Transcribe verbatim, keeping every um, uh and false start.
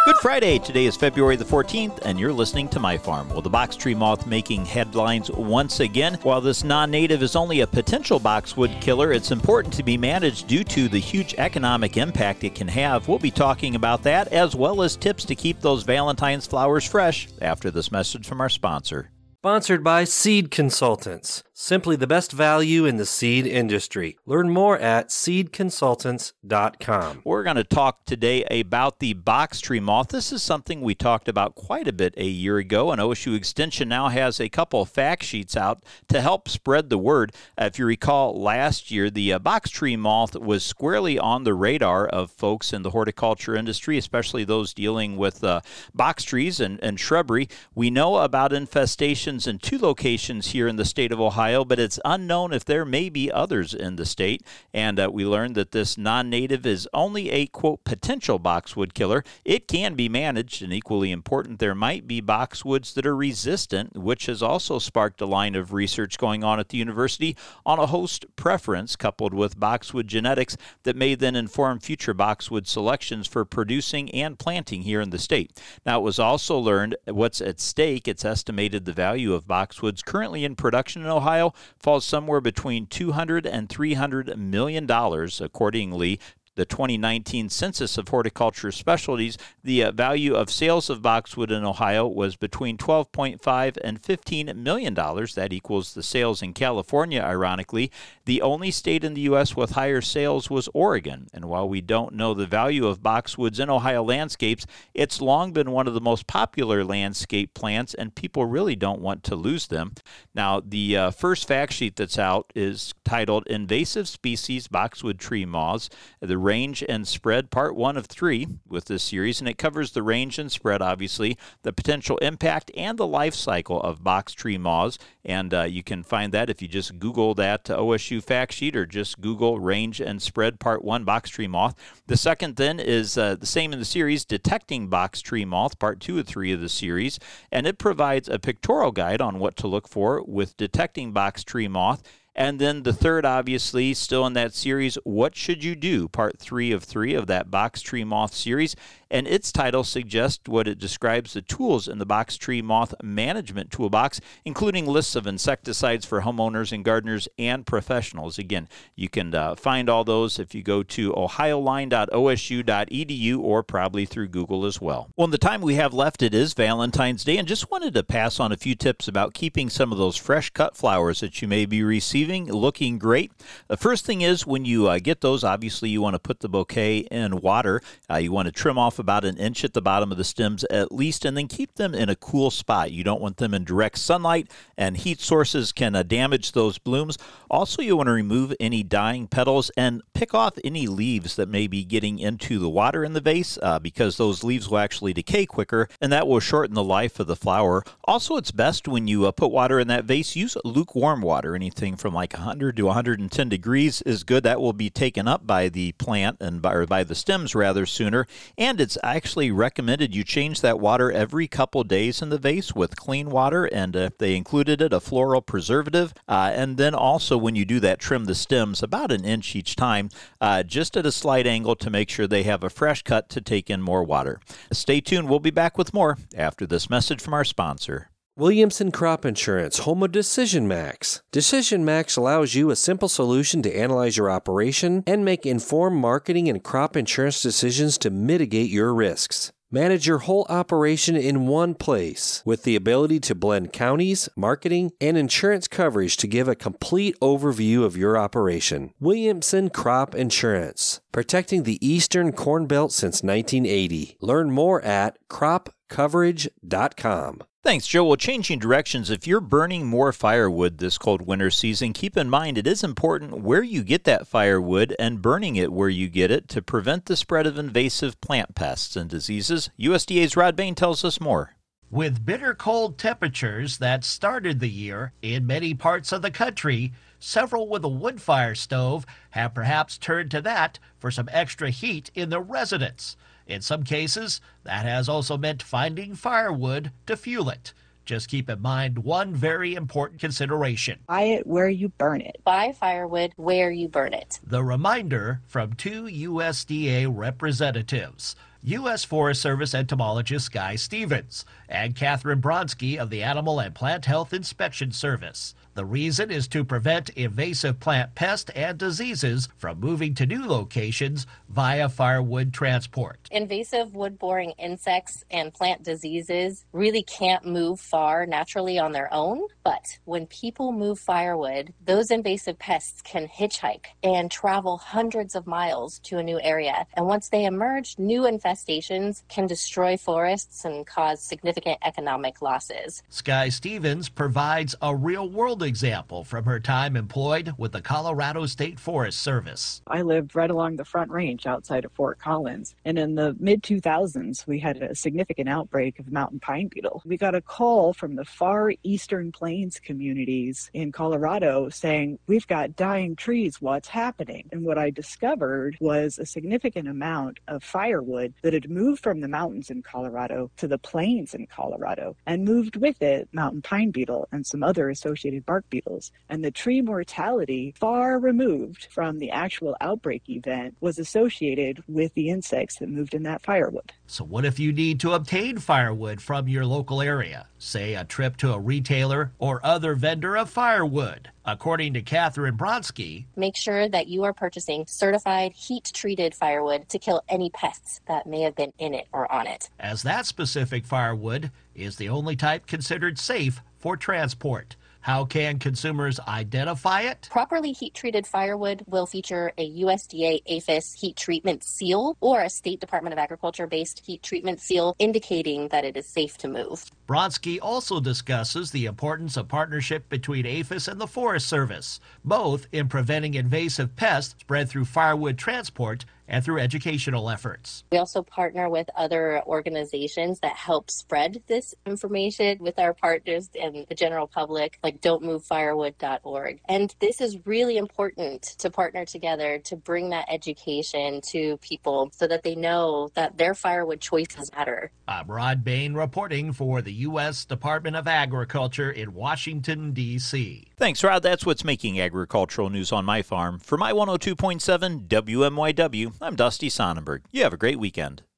Good Friday. Today is February the fourteenth, and you're listening to My Farm. Well, the box tree moth making headlines once again. While this non-native is only a potential boxwood killer, it's important to be managed due to the huge economic impact it can have. We'll be talking about that, as well as tips to keep those Valentine's flowers fresh after this message from our sponsor. Sponsored by Seed Consultants, simply the best value in the seed industry. Learn more at seed consultants dot com. We're going to talk today about the box tree moth. This is something we talked about quite a bit a year ago, and O S U Extension now has a couple of fact sheets out to help spread the word. Uh, if you recall, last year, the uh, box tree moth was squarely on the radar of folks in the horticulture industry, especially those dealing with uh, box trees and, and shrubbery. We know about infestations in two locations here in the state of Ohio, but it's unknown if there may be others in the state. And uh, we learned that this non-native is only a, quote, potential boxwood killer. It can be managed, and equally important, there might be boxwoods that are resistant, which has also sparked a line of research going on at the university on a host preference coupled with boxwood genetics that may then inform future boxwood selections for producing and planting here in the state. Now, it was also learned what's at stake. It's estimated the value of boxwoods currently in production in Ohio falls somewhere between two hundred and three hundred million dollars. Accordingly, the twenty nineteen Census of Horticulture Specialties, the uh, value of sales of boxwood in Ohio was between twelve point five and fifteen million dollars. That equals the sales in California, ironically. The only state in the U S with higher sales was Oregon. And while we don't know the value of boxwoods in Ohio landscapes, it's long been one of the most popular landscape plants, and people really don't want to lose them. Now, the uh, first fact sheet that's out is titled Invasive Species Boxwood Tree Moths. The Range and Spread, part one of three with this series, and it covers the range and spread, obviously, the potential impact and the life cycle of box tree moths. And uh, you can find that if you just Google that uh, O S U fact sheet, or just Google Range and Spread part one box tree moth. The second then is uh, the same in the series, Detecting Box Tree Moth, part two of three of the series, and it provides a pictorial guide on what to look for with detecting box tree moth. And then the third, obviously, still in that series, What Should You Do? Part three of three of that box tree moth series. And its title suggests what it describes the tools in the box tree moth management toolbox, including lists of insecticides for homeowners and gardeners and professionals. Again, you can uh, find all those if you go to ohio line dot o s u dot e d u or probably through Google as well. Well, in the time we have left, it is Valentine's Day, and just wanted to pass on a few tips about keeping some of those fresh cut flowers that you may be receiving looking great. The first thing is, when you uh, get those, obviously you want to put the bouquet in water. Uh, you want to trim off about an inch at the bottom of the stems at least, and then keep them in a cool spot. You don't want them in direct sunlight, and heat sources can uh, damage those blooms. Also, you want to remove any dying petals and pick off any leaves that may be getting into the water in the vase, uh, because those leaves will actually decay quicker, and that will shorten the life of the flower. Also, it's best when you uh, put water in that vase, use lukewarm water. Anything from like one hundred to one hundred ten degrees is good. That will be taken up by the plant, and by, or by the stems rather, sooner. And it's actually recommended you change that water every couple days in the vase with clean water, and if they included it, a floral preservative. Uh, and then also, when you do that, trim the stems about an inch each time, uh, just at a slight angle to make sure they have a fresh cut to take in more water. Stay tuned. We'll be back with more after this message from our sponsor. Williamson Crop Insurance, home of Decision Max. Decision Max allows you a simple solution to analyze your operation and make informed marketing and crop insurance decisions to mitigate your risks. Manage your whole operation in one place with the ability to blend counties, marketing, and insurance coverage to give a complete overview of your operation. Williamson Crop Insurance, protecting the Eastern Corn Belt since nineteen eighty. Learn more at crop coverage dot com. Thanks, Joe. Well, changing directions, if you're burning more firewood this cold winter season, keep in mind it is important where you get that firewood and burning it where you get it to prevent the spread of invasive plant pests and diseases. U S D A's Rod Bain tells us more. With bitter cold temperatures that started the year in many parts of the country, several with a wood fire stove have perhaps turned to that for some extra heat in their residence. In some cases, that has also meant finding firewood to fuel it. Just keep in mind one very important consideration. Buy it where you burn it. Buy firewood where you burn it. The reminder from two U S D A representatives. U S Forest Service entomologist Guy Stevens and Catherine Bronsky of the Animal and Plant Health Inspection Service. The reason is to prevent invasive plant pests and diseases from moving to new locations via firewood transport. Invasive wood-boring insects and plant diseases really can't move far naturally on their own, but when people move firewood, those invasive pests can hitchhike and travel hundreds of miles to a new area. And once they emerge, new infestations can destroy forests and cause significant economic losses. Sky Stevens provides a real-world example from her time employed with the Colorado State Forest Service. I lived right along the Front Range outside of Fort Collins, and in the mid two thousands, we had a significant outbreak of mountain pine beetle. We got a call from the far eastern plains communities in Colorado saying, "We've got dying trees, what's happening?" And what I discovered was a significant amount of firewood that had moved from the mountains in Colorado to the plains in Colorado, and moved with it mountain pine beetle and some other associated bark beetles. And the tree mortality, far removed from the actual outbreak event, was associated with the insects that moved in that firewood. So what if you need to obtain firewood from your local area? Say a trip to a retailer or other vendor of firewood. According to Catherine Bronsky, make sure that you are purchasing certified heat-treated firewood to kill any pests that may have been in it or on it, as that specific firewood is the only type considered safe for transport. How can consumers identify it? Properly heat-treated firewood will feature a U S D A APHIS heat treatment seal or a State Department of Agriculture-based heat treatment seal indicating that it is safe to move. Bronsky also discusses the importance of partnership between APHIS and the Forest Service, both in preventing invasive pests spread through firewood transport and through educational efforts. We also partner with other organizations that help spread this information with our partners and the general public, like don't move firewood dot org. And this is really important to partner together to bring that education to people so that they know that their firewood choices matter. I'm Rod Bain reporting for the U S Department of Agriculture in Washington, D C Thanks, Rod. That's what's making agricultural news on my farm. For my one oh two point seven W M Y W, I'm Dusty Sonnenberg. You have a great weekend.